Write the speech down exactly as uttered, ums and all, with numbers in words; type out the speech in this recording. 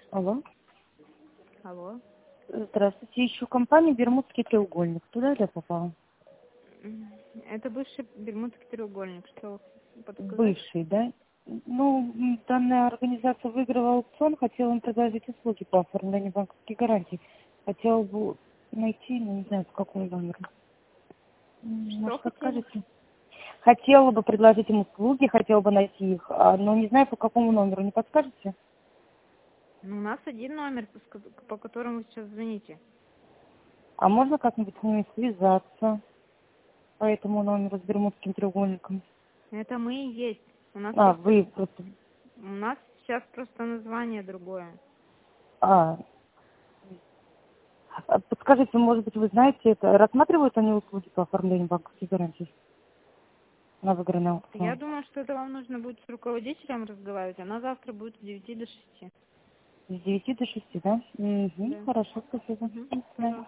Алло. Алло. Здравствуйте. Ищу компанию «Бермудский треугольник». Туда я попала? Это бывший Бермудский треугольник. Что подсказать? Бывший, да? Ну, м, данная организация выиграла аукцион, хотела им предложить услуги по оформлению банковских гарантий. Хотела бы найти, но не знаю, по какому номеру. М, Что Может, хотели? подскажете? Хотела бы предложить им услуги, хотела бы найти их, а, но не знаю, по какому номеру. Не подскажете? Ну, у нас один номер, по ск- по которому вы сейчас звоните. А можно как-нибудь с ними связаться по этому номеру с Бермудским треугольником? Это мы и есть. У нас А, просто вы просто... у нас сейчас просто название другое. А, А подскажите, может быть, вы знаете, это рассматривают они услуги по оформлению банковских гарантий на выигранный Я аукцион? думаю, что это вам нужно будет с руководителем разговаривать. Она завтра будет с девяти до шести. С девяти до шести, да? Угу, Да. хорошо, спасибо. Угу. До свидания. Пожалуйста.